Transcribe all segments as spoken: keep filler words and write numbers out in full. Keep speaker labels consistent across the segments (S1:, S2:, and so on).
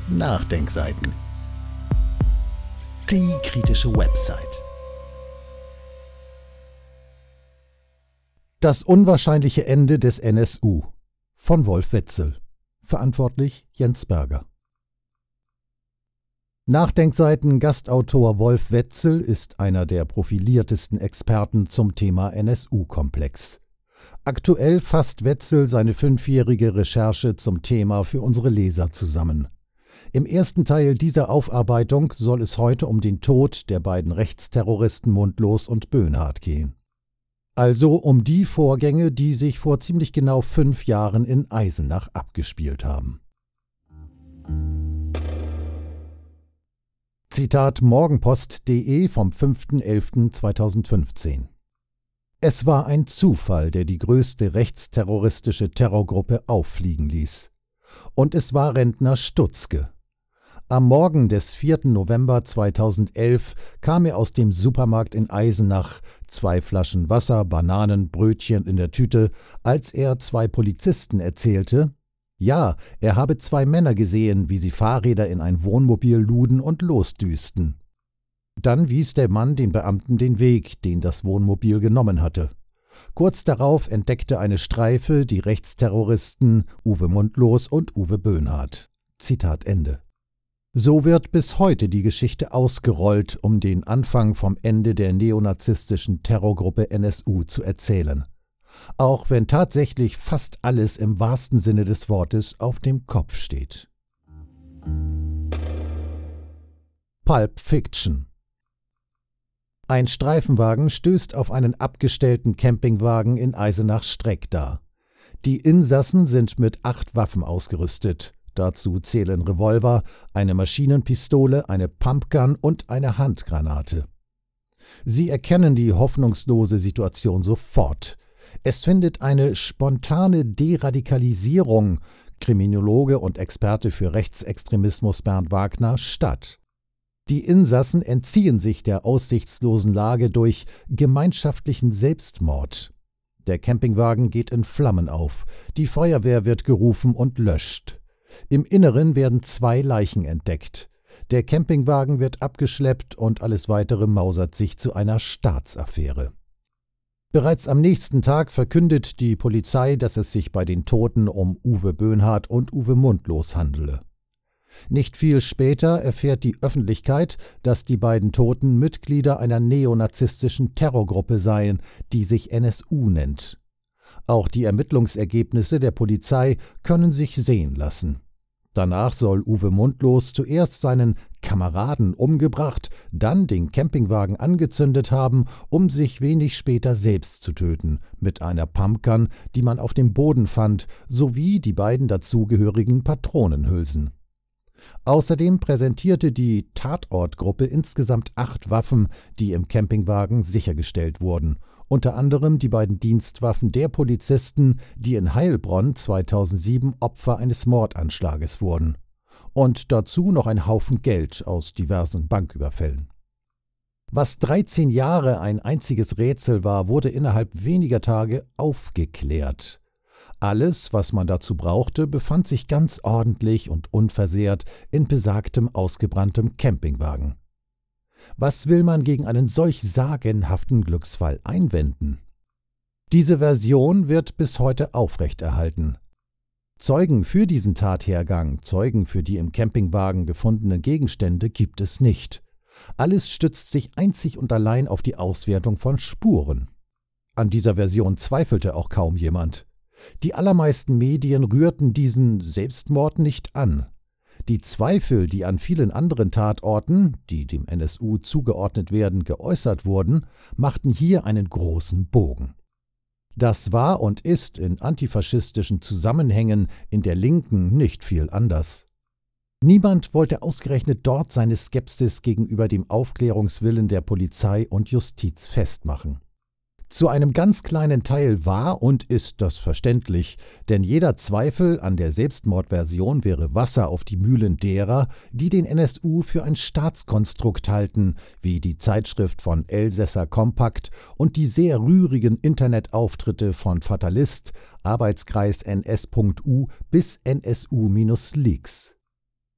S1: Nachdenkseiten. Die kritische Website. Das unwahrscheinliche Ende des N S U von Wolf Wetzel. Verantwortlich Jens Berger. Nachdenkseiten Gastautor Wolf Wetzel ist einer der profiliertesten Experten zum Thema N S U-Komplex. Aktuell fasst Wetzel seine fünfjährige Recherche zum Thema für unsere Leser zusammen. Im ersten Teil dieser Aufarbeitung soll es heute um den Tod der beiden Rechtsterroristen Mundlos und Böhnhardt gehen. Also um die Vorgänge, die sich vor ziemlich genau fünf Jahren in Eisenach abgespielt haben. Zitat morgenpost punkt de vom fünften elften zweitausendfünfzehn. Es war ein Zufall, der die größte rechtsterroristische Terrorgruppe auffliegen ließ. Und es war Rentner Stutzke. Am Morgen des vierten November zweitausendelf kam er aus dem Supermarkt in Eisenach, zwei Flaschen Wasser, Bananen, Brötchen in der Tüte, als er zwei Polizisten erzählte, ja, er habe zwei Männer gesehen, wie sie Fahrräder in ein Wohnmobil luden und losdüsten. Dann wies der Mann den Beamten den Weg, den das Wohnmobil genommen hatte. Kurz darauf entdeckte eine Streife die Rechtsterroristen Uwe Mundlos und Uwe Böhnhardt. Zitat Ende. So wird bis heute die Geschichte ausgerollt, um den Anfang vom Ende der neonazistischen Terrorgruppe N S U zu erzählen. Auch wenn tatsächlich fast alles im wahrsten Sinne des Wortes auf dem Kopf steht. Pulp Fiction. Ein Streifenwagen stößt auf einen abgestellten Campingwagen in Eisenach-Streckda. Die Insassen sind mit acht Waffen ausgerüstet. Dazu zählen Revolver, eine Maschinenpistole, eine Pumpgun und eine Handgranate. Sie erkennen die hoffnungslose Situation sofort. Es findet eine spontane Deradikalisierung, Kriminologe und Experte für Rechtsextremismus Bernd Wagner, statt. Die Insassen entziehen sich der aussichtslosen Lage durch gemeinschaftlichen Selbstmord. Der Campingwagen geht in Flammen auf, die Feuerwehr wird gerufen und löscht. Im Inneren werden zwei Leichen entdeckt. Der Campingwagen wird abgeschleppt und alles Weitere mausert sich zu einer Staatsaffäre. Bereits am nächsten Tag verkündet die Polizei, dass es sich bei den Toten um Uwe Böhnhardt und Uwe Mundlos handele. Nicht viel später erfährt die Öffentlichkeit, dass die beiden Toten Mitglieder einer neonazistischen Terrorgruppe seien, die sich N S U nennt. Auch die Ermittlungsergebnisse der Polizei können sich sehen lassen. Danach soll Uwe Mundlos zuerst seinen Kameraden umgebracht, dann den Campingwagen angezündet haben, um sich wenig später selbst zu töten, mit einer Pumpgun, die man auf dem Boden fand, sowie die beiden dazugehörigen Patronenhülsen. Außerdem präsentierte die Tatortgruppe insgesamt acht Waffen, die im Campingwagen sichergestellt wurden, unter anderem die beiden Dienstwaffen der Polizisten, die in Heilbronn zweitausendsieben Opfer eines Mordanschlages wurden. Und dazu noch ein Haufen Geld aus diversen Banküberfällen. Was dreizehn Jahre ein einziges Rätsel war, wurde innerhalb weniger Tage aufgeklärt. Alles, was man dazu brauchte, befand sich ganz ordentlich und unversehrt in besagtem ausgebranntem Campingwagen. Was will man gegen einen solch sagenhaften Glücksfall einwenden? Diese Version wird bis heute aufrechterhalten. Zeugen für diesen Tathergang, Zeugen für die im Campingwagen gefundenen Gegenstände gibt es nicht. Alles stützt sich einzig und allein auf die Auswertung von Spuren. An dieser Version zweifelte auch kaum jemand. Die allermeisten Medien rührten diesen Selbstmord nicht an. Die Zweifel, die an vielen anderen Tatorten, die dem N S U zugeordnet werden, geäußert wurden, machten hier einen großen Bogen. Das war und ist in antifaschistischen Zusammenhängen in der Linken nicht viel anders. Niemand wollte ausgerechnet dort seine Skepsis gegenüber dem Aufklärungswillen der Polizei und Justiz festmachen. Zu einem ganz kleinen Teil war und ist das verständlich, denn jeder Zweifel an der Selbstmordversion wäre Wasser auf die Mühlen derer, die den N S U für ein Staatskonstrukt halten, wie die Zeitschrift von Elsässer Kompakt und die sehr rührigen Internetauftritte von Fatalist, Arbeitskreis N S.U bis N S U-Leaks.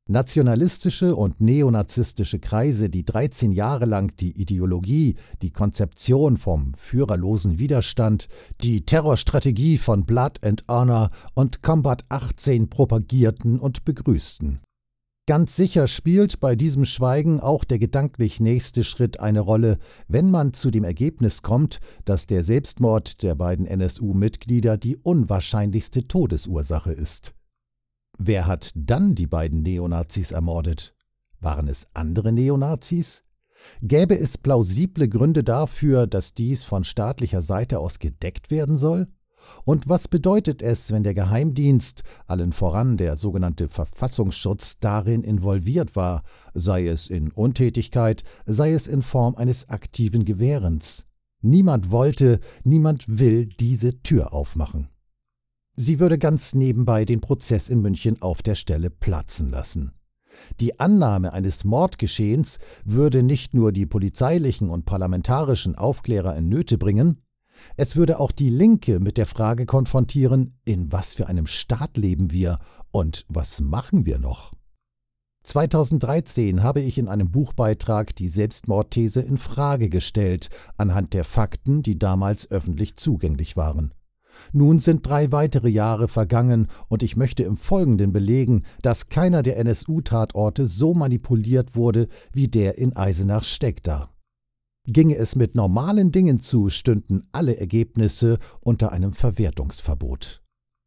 S1: Nationalistische und neonazistische Kreise, die dreizehn Jahre lang die Ideologie, die Konzeption vom führerlosen Widerstand, die Terrorstrategie von Blood and Honor und Combat achtzehn propagierten und begrüßten. Ganz sicher spielt bei diesem Schweigen auch der gedanklich nächste Schritt eine Rolle, wenn man zu dem Ergebnis kommt, dass der Selbstmord der beiden N S U-Mitglieder die unwahrscheinlichste Todesursache ist. Wer hat dann die beiden Neonazis ermordet? Waren es andere Neonazis? Gäbe es plausible Gründe dafür, dass dies von staatlicher Seite aus gedeckt werden soll? Und was bedeutet es, wenn der Geheimdienst, allen voran der sogenannte Verfassungsschutz, darin involviert war, sei es in Untätigkeit, sei es in Form eines aktiven Gewährens? Niemand wollte, niemand will diese Tür aufmachen. Sie würde ganz nebenbei den Prozess in München auf der Stelle platzen lassen. Die Annahme eines Mordgeschehens würde nicht nur die polizeilichen und parlamentarischen Aufklärer in Nöte bringen, es würde auch die Linke mit der Frage konfrontieren, in was für einem Staat leben wir und was machen wir noch? zweitausenddreizehn habe ich in einem Buchbeitrag die Selbstmordthese in Frage gestellt, anhand der Fakten, die damals öffentlich zugänglich waren. Nun sind drei weitere Jahre vergangen und ich möchte im Folgenden belegen, dass keiner der N S U-Tatorte so manipuliert wurde wie der in Eisenach-Steckda. Ginge es mit normalen Dingen zu, stünden alle Ergebnisse unter einem Verwertungsverbot.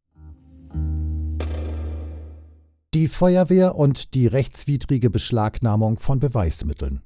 S1: Die Feuerwehr und die rechtswidrige Beschlagnahmung von Beweismitteln.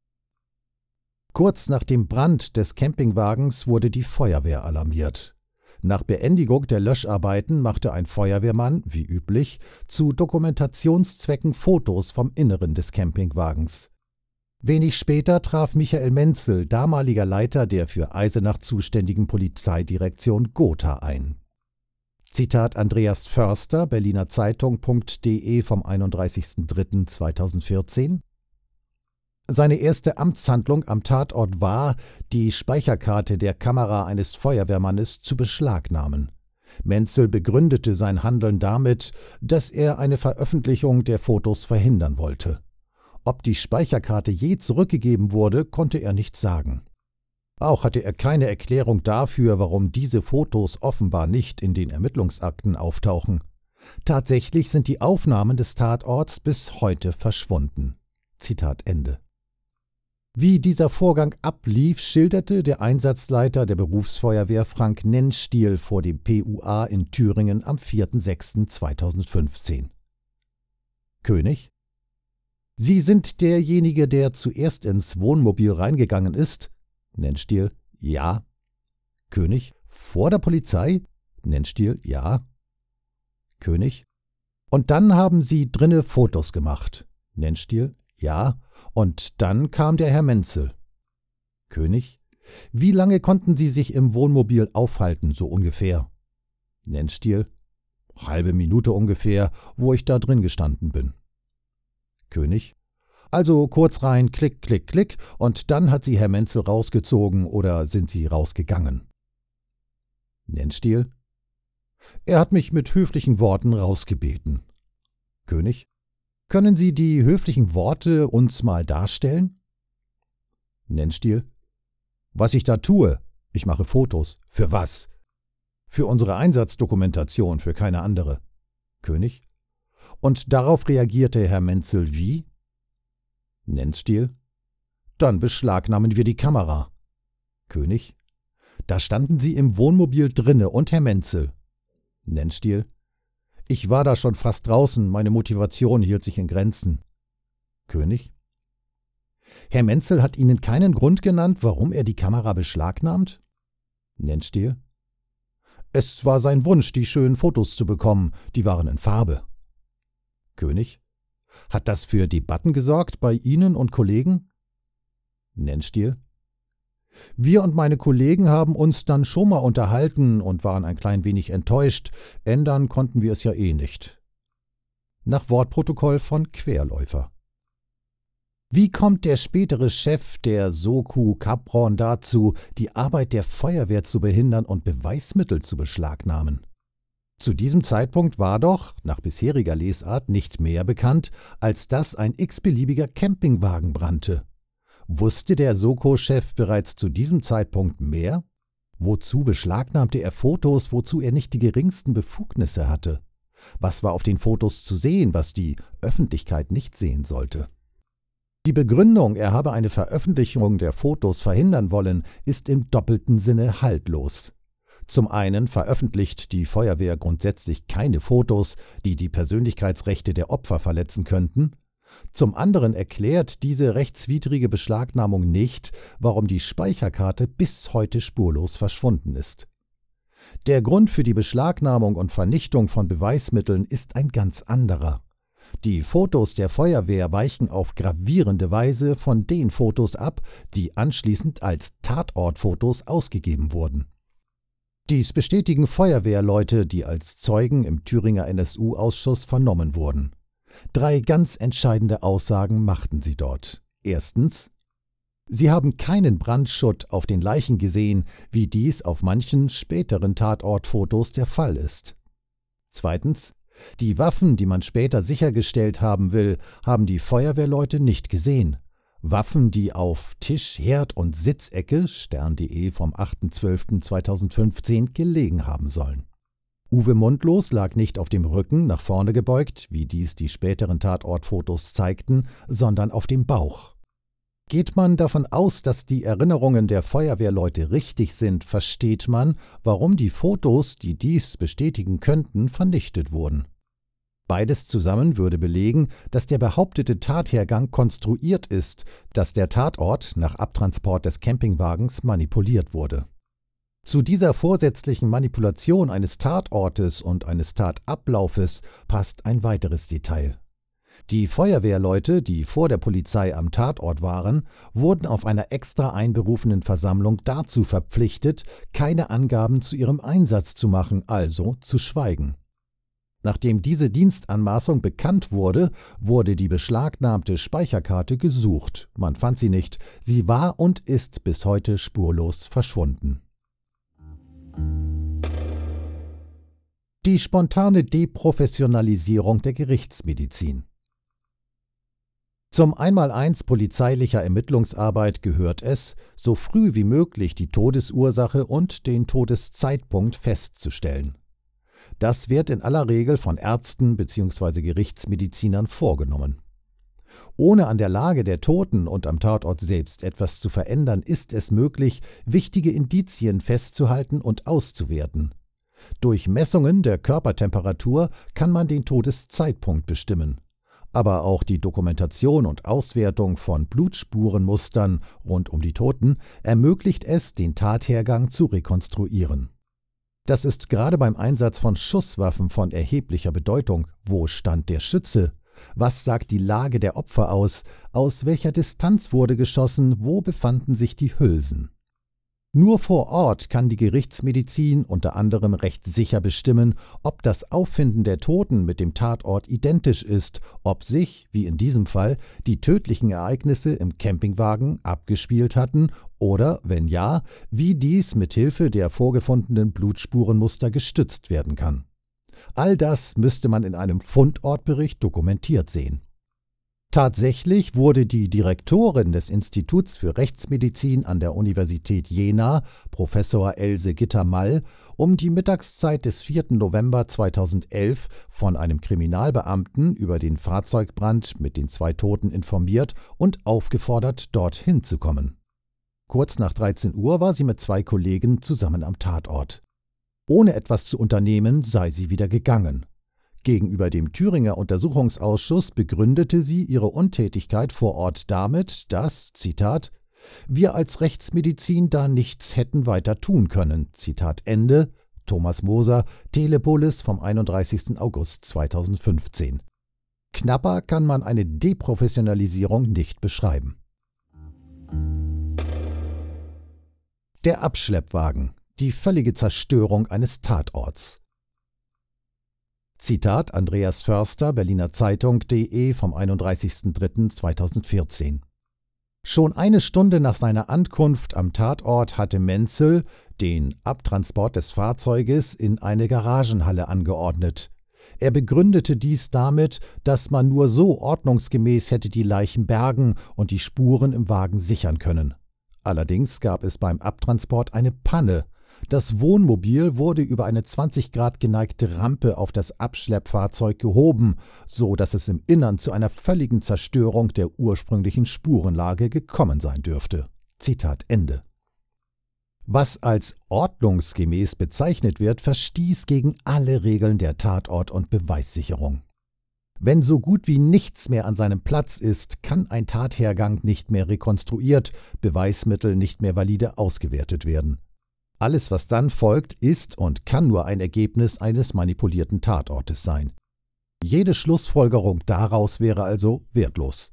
S1: Kurz nach dem Brand des Campingwagens wurde die Feuerwehr alarmiert. Nach Beendigung der Löscharbeiten machte ein Feuerwehrmann, wie üblich, zu Dokumentationszwecken Fotos vom Inneren des Campingwagens. Wenig später traf Michael Menzel, damaliger Leiter der für Eisenach zuständigen Polizeidirektion Gotha, ein. Zitat Andreas Förster, Berliner Zeitung punkt de vom einunddreißigsten dritten zweitausendvierzehn. Seine erste Amtshandlung am Tatort war, die Speicherkarte der Kamera eines Feuerwehrmannes zu beschlagnahmen. Menzel begründete sein Handeln damit, dass er eine Veröffentlichung der Fotos verhindern wollte. Ob die Speicherkarte je zurückgegeben wurde, konnte er nicht sagen. Auch hatte er keine Erklärung dafür, warum diese Fotos offenbar nicht in den Ermittlungsakten auftauchen. Tatsächlich sind die Aufnahmen des Tatorts bis heute verschwunden. Zitat Ende. Wie dieser Vorgang ablief, schilderte der Einsatzleiter der Berufsfeuerwehr Frank Nennstiel vor dem P U A in Thüringen am vierten sechsten zweitausendfünfzehn. König: Sie sind derjenige, der zuerst ins Wohnmobil reingegangen ist? Nennstiel: Ja. König: Vor der Polizei? Nennstiel: Ja. König: Und dann haben Sie drinne Fotos gemacht? Nennstiel: Ja. Und dann kam der Herr Menzel. König: Wie lange konnten Sie sich im Wohnmobil aufhalten, so ungefähr? Nennstiel: Halbe Minute ungefähr, wo ich da drin gestanden bin. König: Also kurz rein, klick, klick, klick, und dann hat Sie Herr Menzel rausgezogen oder sind Sie rausgegangen? Nennstiel: Er hat mich mit höflichen Worten rausgebeten. König: Können Sie die höflichen Worte uns mal darstellen? Nennstiel: Was ich da tue? Ich mache Fotos. Für was? Für unsere Einsatzdokumentation, für keine andere. König: Und darauf reagierte Herr Menzel wie? Nennstiel: Dann beschlagnahmen wir die Kamera. König: Da standen Sie im Wohnmobil drinne und Herr Menzel. Nennstiel: Ich war da schon fast draußen, meine Motivation hielt sich in Grenzen. König: Herr Menzel hat Ihnen keinen Grund genannt, warum er die Kamera beschlagnahmt? Nennstiel: Es war sein Wunsch, die schönen Fotos zu bekommen, die waren in Farbe. König: Hat das für Debatten gesorgt bei Ihnen und Kollegen? Nennstiel: Wir und meine Kollegen haben uns dann schon mal unterhalten und waren ein klein wenig enttäuscht, ändern konnten wir es ja eh nicht. Nach Wortprotokoll von Querläufer. Wie kommt der spätere Chef der Soku Capron dazu, die Arbeit der Feuerwehr zu behindern und Beweismittel zu beschlagnahmen? Zu diesem Zeitpunkt war doch, nach bisheriger Lesart, nicht mehr bekannt, als dass ein x-beliebiger Campingwagen brannte. Wusste der Soko-Chef bereits zu diesem Zeitpunkt mehr? Wozu beschlagnahmte er Fotos, wozu er nicht die geringsten Befugnisse hatte? Was war auf den Fotos zu sehen, was die Öffentlichkeit nicht sehen sollte? Die Begründung, er habe eine Veröffentlichung der Fotos verhindern wollen, ist im doppelten Sinne haltlos. Zum einen veröffentlicht die Feuerwehr grundsätzlich keine Fotos, die die Persönlichkeitsrechte der Opfer verletzen könnten. Zum anderen erklärt diese rechtswidrige Beschlagnahmung nicht, warum die Speicherkarte bis heute spurlos verschwunden ist. Der Grund für die Beschlagnahmung und Vernichtung von Beweismitteln ist ein ganz anderer. Die Fotos der Feuerwehr weichen auf gravierende Weise von den Fotos ab, die anschließend als Tatortfotos ausgegeben wurden. Dies bestätigen Feuerwehrleute, die als Zeugen im Thüringer N S U-Ausschuss vernommen wurden. Drei ganz entscheidende Aussagen machten sie dort. Erstens: Sie haben keinen Brandschutt auf den Leichen gesehen, wie dies auf manchen späteren Tatortfotos der Fall ist. Zweitens: Die Waffen, die man später sichergestellt haben will, haben die Feuerwehrleute nicht gesehen. Waffen, die auf Tisch, Herd und Sitzecke stern punkt de vom achter zwölfter zweitausendfünfzehn gelegen haben sollen. Uwe Mundlos lag nicht auf dem Rücken nach vorne gebeugt, wie dies die späteren Tatortfotos zeigten, sondern auf dem Bauch. Geht man davon aus, dass die Erinnerungen der Feuerwehrleute richtig sind, versteht man, warum die Fotos, die dies bestätigen könnten, vernichtet wurden. Beides zusammen würde belegen, dass der behauptete Tathergang konstruiert ist, dass der Tatort nach Abtransport des Campingwagens manipuliert wurde. Zu dieser vorsätzlichen Manipulation eines Tatortes und eines Tatablaufes passt ein weiteres Detail. Die Feuerwehrleute, die vor der Polizei am Tatort waren, wurden auf einer extra einberufenen Versammlung dazu verpflichtet, keine Angaben zu ihrem Einsatz zu machen, also zu schweigen. Nachdem diese Dienstanmaßung bekannt wurde, wurde die beschlagnahmte Speicherkarte gesucht. Man fand sie nicht. Sie war und ist bis heute spurlos verschwunden. Die spontane Deprofessionalisierung der Gerichtsmedizin. Zum Einmaleins polizeilicher Ermittlungsarbeit gehört es, so früh wie möglich die Todesursache und den Todeszeitpunkt festzustellen. Das wird in aller Regel von Ärzten bzw. Gerichtsmedizinern vorgenommen. Ohne an der Lage der Toten und am Tatort selbst etwas zu verändern, ist es möglich, wichtige Indizien festzuhalten und auszuwerten. Durch Messungen der Körpertemperatur kann man den Todeszeitpunkt bestimmen. Aber auch die Dokumentation und Auswertung von Blutspurenmustern rund um die Toten ermöglicht es, den Tathergang zu rekonstruieren. Das ist gerade beim Einsatz von Schusswaffen von erheblicher Bedeutung. Wo stand der Schütze? Was sagt die Lage der Opfer aus? Aus welcher Distanz wurde geschossen? Wo befanden sich die Hülsen? Nur vor Ort kann die Gerichtsmedizin unter anderem recht sicher bestimmen, ob das Auffinden der Toten mit dem Tatort identisch ist, ob sich, wie in diesem Fall, die tödlichen Ereignisse im Campingwagen abgespielt hatten oder, wenn ja, wie dies mit Hilfe der vorgefundenen Blutspurenmuster gestützt werden kann. All das müsste man in einem Fundortbericht dokumentiert sehen. Tatsächlich wurde die Direktorin des Instituts für Rechtsmedizin an der Universität Jena, Professor Else Gitter-Mall, um die Mittagszeit des vierten November zweitausendelf von einem Kriminalbeamten über den Fahrzeugbrand mit den zwei Toten informiert und aufgefordert, dorthin zu kommen. Kurz nach dreizehn Uhr war sie mit zwei Kollegen zusammen am Tatort. Ohne etwas zu unternehmen, sei sie wieder gegangen. Gegenüber dem Thüringer Untersuchungsausschuss begründete sie ihre Untätigkeit vor Ort damit, dass, Zitat, wir als Rechtsmedizin da nichts hätten weiter tun können, Zitat Ende, Thomas Moser, Telepolis vom einunddreißigsten August zweitausendfünfzehn. Knapper kann man eine Deprofessionalisierung nicht beschreiben. Der Abschleppwagen, die völlige Zerstörung eines Tatorts. Zitat Andreas Förster, Berliner Zeitung punkt de vom einunddreißigsten dritten zweitausendvierzehn. Schon eine Stunde nach seiner Ankunft am Tatort hatte Menzel den Abtransport des Fahrzeuges in eine Garagenhalle angeordnet. Er begründete dies damit, dass man nur so ordnungsgemäß hätte die Leichen bergen und die Spuren im Wagen sichern können. Allerdings gab es beim Abtransport eine Panne. Das Wohnmobil wurde über eine zwanzig Grad geneigte Rampe auf das Abschleppfahrzeug gehoben, so dass es im Innern zu einer völligen Zerstörung der ursprünglichen Spurenlage gekommen sein dürfte. Zitat Ende. Was als ordnungsgemäß bezeichnet wird, verstieß gegen alle Regeln der Tatort- und Beweissicherung. Wenn so gut wie nichts mehr an seinem Platz ist, kann ein Tathergang nicht mehr rekonstruiert, Beweismittel nicht mehr valide ausgewertet werden. Alles, was dann folgt, ist und kann nur ein Ergebnis eines manipulierten Tatortes sein. Jede Schlussfolgerung daraus wäre also wertlos.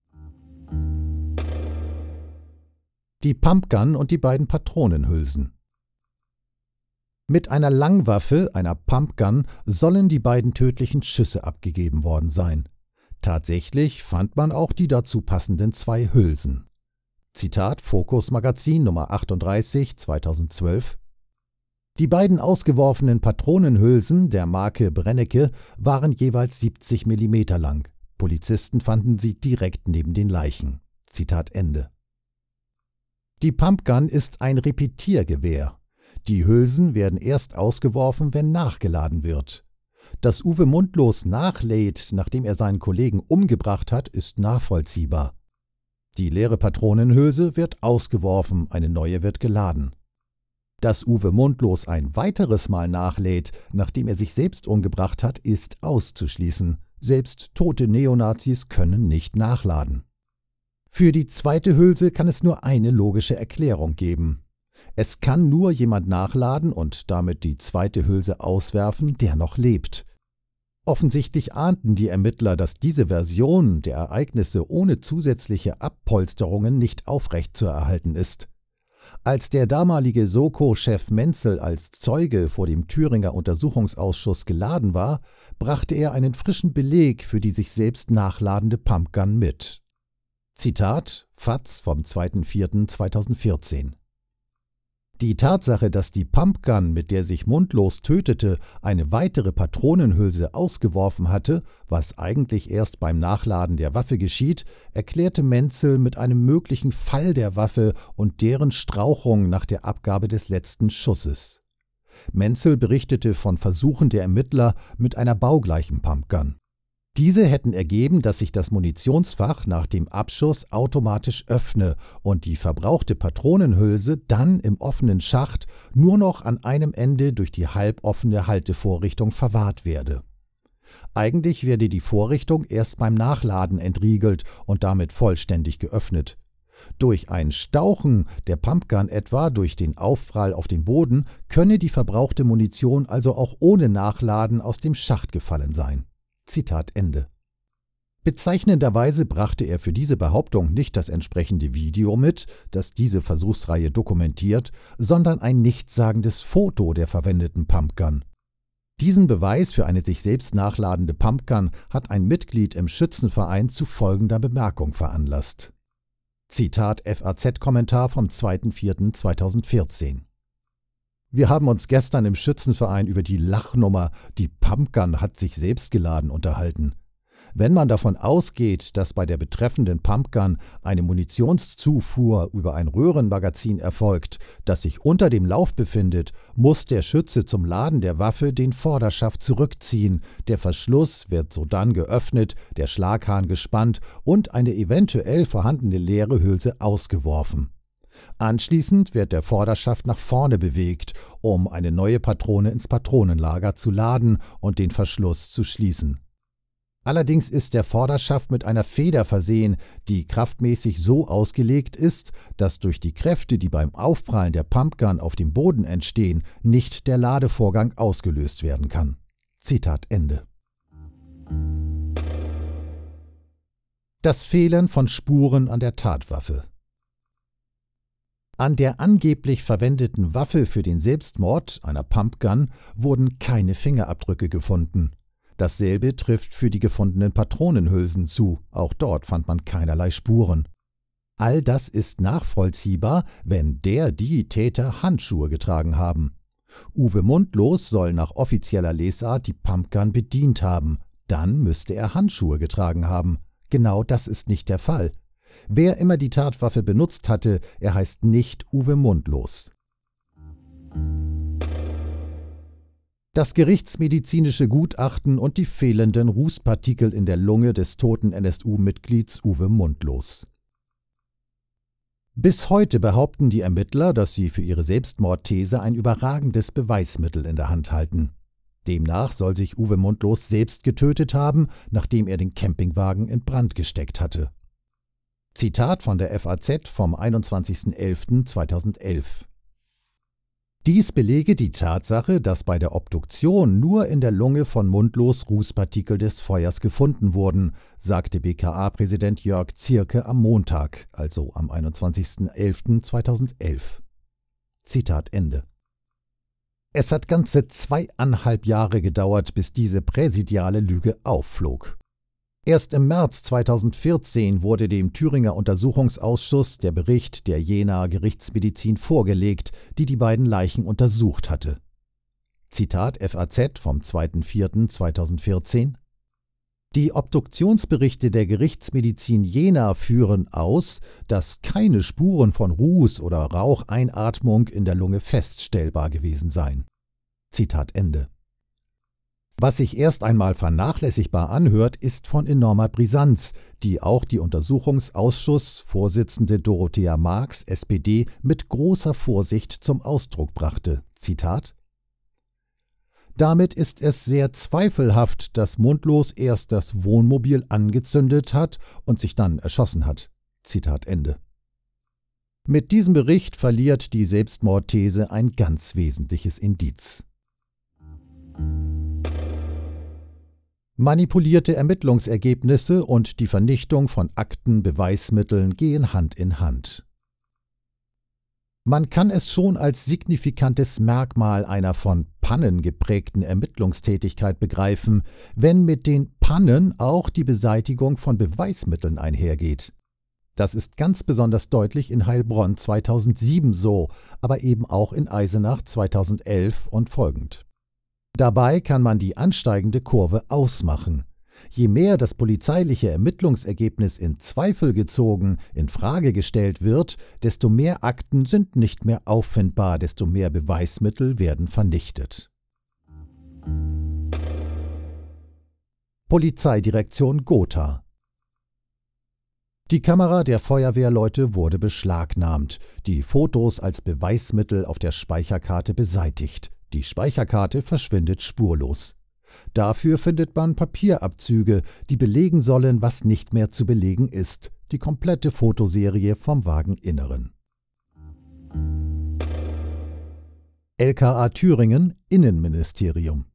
S1: Die Pumpgun und die beiden Patronenhülsen. Mit einer Langwaffe, einer Pumpgun, sollen die beiden tödlichen Schüsse abgegeben worden sein. Tatsächlich fand man auch die dazu passenden zwei Hülsen. Zitat Focus Magazin Nummer achtunddreißig zweitausendzwölf. Die beiden ausgeworfenen Patronenhülsen der Marke Brennecke waren jeweils siebzig Millimeter lang. Polizisten fanden sie direkt neben den Leichen. Zitat Ende. Die Pumpgun ist ein Repetiergewehr. Die Hülsen werden erst ausgeworfen, wenn nachgeladen wird. Dass Uwe Mundlos nachlädt, nachdem er seinen Kollegen umgebracht hat, ist nachvollziehbar. Die leere Patronenhülse wird ausgeworfen, eine neue wird geladen. Dass Uwe Mundlos ein weiteres Mal nachlädt, nachdem er sich selbst umgebracht hat, ist auszuschließen. Selbst tote Neonazis können nicht nachladen. Für die zweite Hülse kann es nur eine logische Erklärung geben. Es kann nur jemand nachladen und damit die zweite Hülse auswerfen, der noch lebt. Offensichtlich ahnten die Ermittler, dass diese Version der Ereignisse ohne zusätzliche Abpolsterungen nicht aufrechtzuerhalten ist. Als der damalige Soko-Chef Menzel als Zeuge vor dem Thüringer Untersuchungsausschuss geladen war, brachte er einen frischen Beleg für die sich selbst nachladende Pumpgun mit. Zitat F A Z vom zweiter vierter zweitausendvierzehn. Die Tatsache, dass die Pumpgun, mit der sich Mundlos tötete, eine weitere Patronenhülse ausgeworfen hatte, was eigentlich erst beim Nachladen der Waffe geschieht, erklärte Menzel mit einem möglichen Fall der Waffe und deren Strauchung nach der Abgabe des letzten Schusses. Menzel berichtete von Versuchen der Ermittler mit einer baugleichen Pumpgun. Diese hätten ergeben, dass sich das Munitionsfach nach dem Abschuss automatisch öffne und die verbrauchte Patronenhülse dann im offenen Schacht nur noch an einem Ende durch die halboffene Haltevorrichtung verwahrt werde. Eigentlich werde die Vorrichtung erst beim Nachladen entriegelt und damit vollständig geöffnet. Durch ein Stauchen der Pumpgun etwa durch den Aufprall auf den Boden könne die verbrauchte Munition also auch ohne Nachladen aus dem Schacht gefallen sein. Zitat Ende. Bezeichnenderweise brachte er für diese Behauptung nicht das entsprechende Video mit, das diese Versuchsreihe dokumentiert, sondern ein nichtssagendes Foto der verwendeten Pumpgun. Diesen Beweis für eine sich selbst nachladende Pumpgun hat ein Mitglied im Schützenverein zu folgender Bemerkung veranlasst. Zitat F A Z-Kommentar vom zweiter vierter zweitausendvierzehn. Wir haben uns gestern im Schützenverein über die Lachnummer „Die Pumpgun hat sich selbst geladen" unterhalten. Wenn man davon ausgeht, dass bei der betreffenden Pumpgun eine Munitionszufuhr über ein Röhrenmagazin erfolgt, das sich unter dem Lauf befindet, muss der Schütze zum Laden der Waffe den Vorderschaft zurückziehen, der Verschluss wird sodann geöffnet, der Schlaghahn gespannt und eine eventuell vorhandene leere Hülse ausgeworfen. Anschließend wird der Vorderschaft nach vorne bewegt, um eine neue Patrone ins Patronenlager zu laden und den Verschluss zu schließen. Allerdings ist der Vorderschaft mit einer Feder versehen, die kraftmäßig so ausgelegt ist, dass durch die Kräfte, die beim Aufprallen der Pumpgun auf dem Boden entstehen, nicht der Ladevorgang ausgelöst werden kann. Zitat Ende. Das Fehlen von Spuren an der Tatwaffe. An der angeblich verwendeten Waffe für den Selbstmord, einer Pumpgun, wurden keine Fingerabdrücke gefunden. Dasselbe trifft für die gefundenen Patronenhülsen zu, auch dort fand man keinerlei Spuren. All das ist nachvollziehbar, wenn der die Täter Handschuhe getragen haben. Uwe Mundlos soll nach offizieller Lesart die Pumpgun bedient haben. Dann müsste er Handschuhe getragen haben. Genau das ist nicht der Fall. Wer immer die Tatwaffe benutzt hatte, er heißt nicht Uwe Mundlos. Das gerichtsmedizinische Gutachten und die fehlenden Rußpartikel in der Lunge des toten N S U-Mitglieds Uwe Mundlos. Bis heute behaupten die Ermittler, dass sie für ihre Selbstmordthese ein überragendes Beweismittel in der Hand halten. Demnach soll sich Uwe Mundlos selbst getötet haben, nachdem er den Campingwagen in Brand gesteckt hatte. Zitat von der F A Z vom einundzwanzigsten elften zweitausendelf. Dies belege die Tatsache, dass bei der Obduktion nur in der Lunge von Mundlos Rußpartikel des Feuers gefunden wurden, sagte B K A-Präsident Jörg Zierke am Montag, also am einundzwanzigsten elften zweitausendelf. Zitat Ende. Es hat ganze zweieinhalb Jahre gedauert, bis diese präsidiale Lüge aufflog. Erst im März zweitausendvierzehn wurde dem Thüringer Untersuchungsausschuss der Bericht der Jenaer Gerichtsmedizin vorgelegt, die die beiden Leichen untersucht hatte. Zitat F A Z vom zweiten vierten zweitausendvierzehn: Die Obduktionsberichte der Gerichtsmedizin Jena führen aus, dass keine Spuren von Ruß oder Raucheinatmung in der Lunge feststellbar gewesen seien. Zitat Ende. Was sich erst einmal vernachlässigbar anhört, ist von enormer Brisanz, die auch die Untersuchungsausschussvorsitzende Dorothea Marx, S P D, mit großer Vorsicht zum Ausdruck brachte. Zitat: Damit ist es sehr zweifelhaft, dass Mundlos erst das Wohnmobil angezündet hat und sich dann erschossen hat. Zitat Ende. Mit diesem Bericht verliert die Selbstmordthese ein ganz wesentliches Indiz. Manipulierte Ermittlungsergebnisse und die Vernichtung von Akten, Beweismitteln gehen Hand in Hand. Man kann es schon als signifikantes Merkmal einer von Pannen geprägten Ermittlungstätigkeit begreifen, wenn mit den Pannen auch die Beseitigung von Beweismitteln einhergeht. Das ist ganz besonders deutlich in Heilbronn zweitausendsieben so, aber eben auch in Eisenach zweitausendelf und folgend. Dabei kann man die ansteigende Kurve ausmachen. Je mehr das polizeiliche Ermittlungsergebnis in Zweifel gezogen, in Frage gestellt wird, desto mehr Akten sind nicht mehr auffindbar, desto mehr Beweismittel werden vernichtet. Polizeidirektion Gotha. Die Kamera der Feuerwehrleute wurde beschlagnahmt, die Fotos als Beweismittel auf der Speicherkarte beseitigt. Die Speicherkarte verschwindet spurlos. Dafür findet man Papierabzüge, die belegen sollen, was nicht mehr zu belegen ist, die komplette Fotoserie vom Wageninneren. L K A Thüringen, Innenministerium.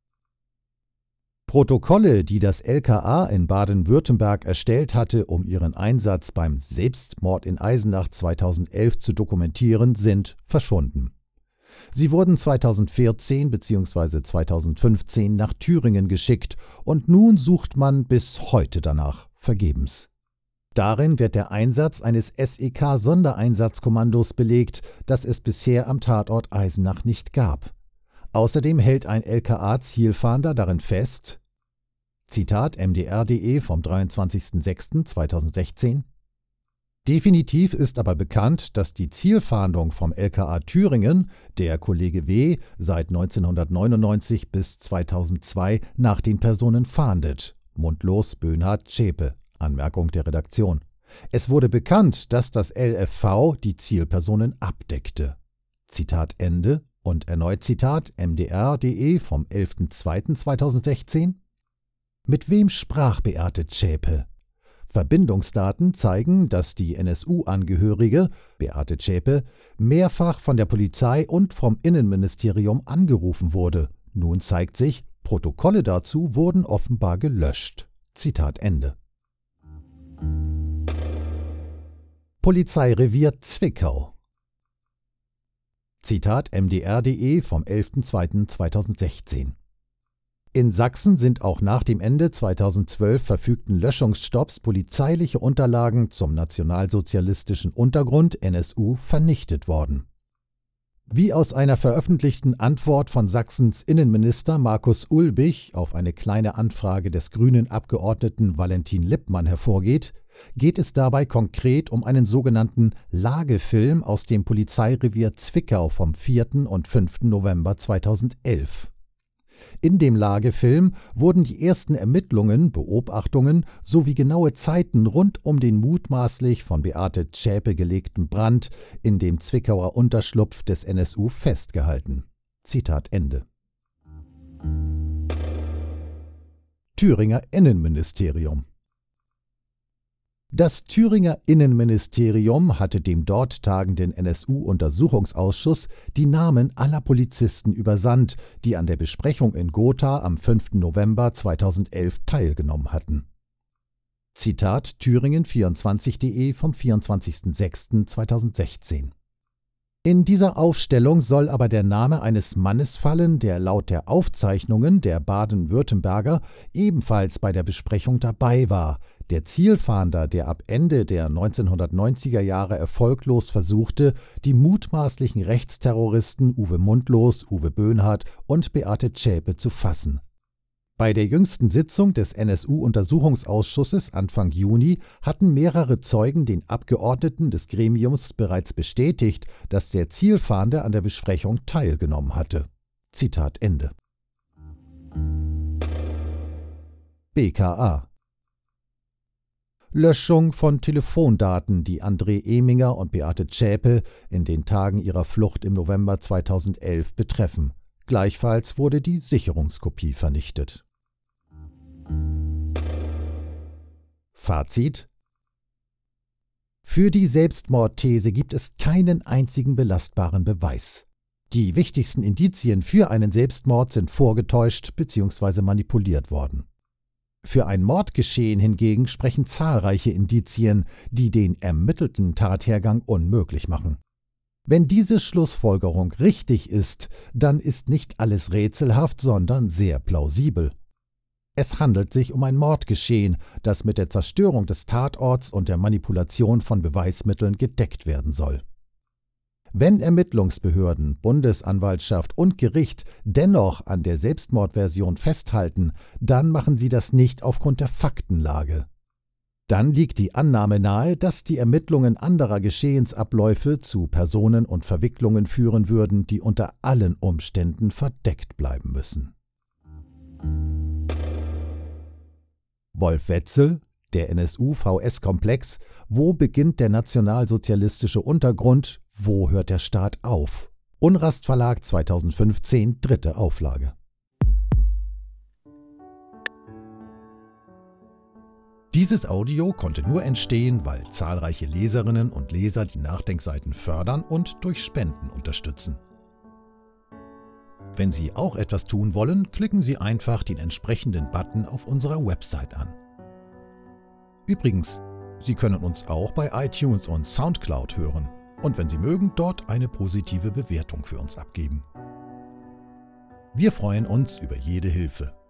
S1: Protokolle, die das L K A in Baden-Württemberg erstellt hatte, um ihren Einsatz beim Selbstmord in Eisenach zweitausendelf zu dokumentieren, sind verschwunden. Sie wurden zweitausendvierzehn bzw. zweitausendfünfzehn nach Thüringen geschickt und nun sucht man bis heute danach, vergebens. Darin wird der Einsatz eines S E K-Sondereinsatzkommandos belegt, das es bisher am Tatort Eisenach nicht gab. Außerdem hält ein L K A-Zielfahnder darin fest, Zitat M D R punkt de vom dreiundzwanzigsten sechsten zweitausendsechzehn: Definitiv ist aber bekannt, dass die Zielfahndung vom L K A Thüringen, der Kollege W., seit neunzehnhundertneunundneunzig bis zweitausendzwei nach den Personen fahndet. Mundlos Böhnhardt Zschäpe. Anmerkung der Redaktion. Es wurde bekannt, dass das L F V die Zielpersonen abdeckte. Zitat Ende und erneut Zitat M D R punkt de vom elften zweiten zweitausendsechzehn. Mit wem sprach Beate Zschäpe? Verbindungsdaten zeigen, dass die N S U-Angehörige, Beate Zschäpe, mehrfach von der Polizei und vom Innenministerium angerufen wurde. Nun zeigt sich, Protokolle dazu wurden offenbar gelöscht. Zitat Ende. Polizeirevier Zwickau. Zitat M D R punkt de vom elften zweiten zweitausendsechzehn. In Sachsen sind auch nach dem Ende zweitausendzwölf verfügten Löschungsstopps polizeiliche Unterlagen zum nationalsozialistischen Untergrund N S U vernichtet worden. Wie aus einer veröffentlichten Antwort von Sachsens Innenminister Markus Ulbich auf eine Kleine Anfrage des grünen Abgeordneten Valentin Lippmann hervorgeht, geht es dabei konkret um einen sogenannten Lagefilm aus dem Polizeirevier Zwickau vom vierten und fünften November zweitausendelf. In dem Lagefilm wurden die ersten Ermittlungen, Beobachtungen sowie genaue Zeiten rund um den mutmaßlich von Beate Zschäpe gelegten Brand in dem Zwickauer Unterschlupf des N S U festgehalten. Zitat Ende. Thüringer Innenministerium. Das Thüringer Innenministerium hatte dem dort tagenden N S U-Untersuchungsausschuss die Namen aller Polizisten übersandt, die an der Besprechung in Gotha am fünften November zweitausendelf teilgenommen hatten. Zitat Thüringen vierundzwanzig punkt de vom vierundzwanzigsten sechsten zweitausendsechzehn. In dieser Aufstellung soll aber der Name eines Mannes fallen, der laut der Aufzeichnungen der Baden-Württemberger ebenfalls bei der Besprechung dabei war, der Zielfahnder, der ab Ende der neunzehnhundertneunziger Jahre erfolglos versuchte, die mutmaßlichen Rechtsterroristen Uwe Mundlos, Uwe Böhnhardt und Beate Zschäpe zu fassen. Bei der jüngsten Sitzung des N S U-Untersuchungsausschusses Anfang Juni hatten mehrere Zeugen den Abgeordneten des Gremiums bereits bestätigt, dass der Zielfahnder an der Besprechung teilgenommen hatte. Zitat Ende. B K A. Löschung von Telefondaten, die André Eminger und Beate Zschäpe in den Tagen ihrer Flucht im November zweitausendelf betreffen. Gleichfalls wurde die Sicherungskopie vernichtet. Fazit: Für die Selbstmordthese gibt es keinen einzigen belastbaren Beweis. Die wichtigsten Indizien für einen Selbstmord sind vorgetäuscht bzw. manipuliert worden. Für ein Mordgeschehen hingegen sprechen zahlreiche Indizien, die den ermittelten Tathergang unmöglich machen. Wenn diese Schlussfolgerung richtig ist, dann ist nicht alles rätselhaft, sondern sehr plausibel. Es handelt sich um ein Mordgeschehen, das mit der Zerstörung des Tatorts und der Manipulation von Beweismitteln gedeckt werden soll. Wenn Ermittlungsbehörden, Bundesanwaltschaft und Gericht dennoch an der Selbstmordversion festhalten, dann machen sie das nicht aufgrund der Faktenlage. Dann liegt die Annahme nahe, dass die Ermittlungen anderer Geschehensabläufe zu Personen und Verwicklungen führen würden, die unter allen Umständen verdeckt bleiben müssen. Wolf Wetzel, der N S U-V S-Komplex, wo beginnt der nationalsozialistische Untergrund, wo hört der Staat auf? Unrast Verlag zweitausendfünfzehn, dritte Auflage. Dieses Audio konnte nur entstehen, weil zahlreiche Leserinnen und Leser die Nachdenkseiten fördern und durch Spenden unterstützen. Wenn Sie auch etwas tun wollen, klicken Sie einfach den entsprechenden Button auf unserer Website an. Übrigens, Sie können uns auch bei iTunes und Soundcloud hören und wenn Sie mögen, dort eine positive Bewertung für uns abgeben. Wir freuen uns über jede Hilfe.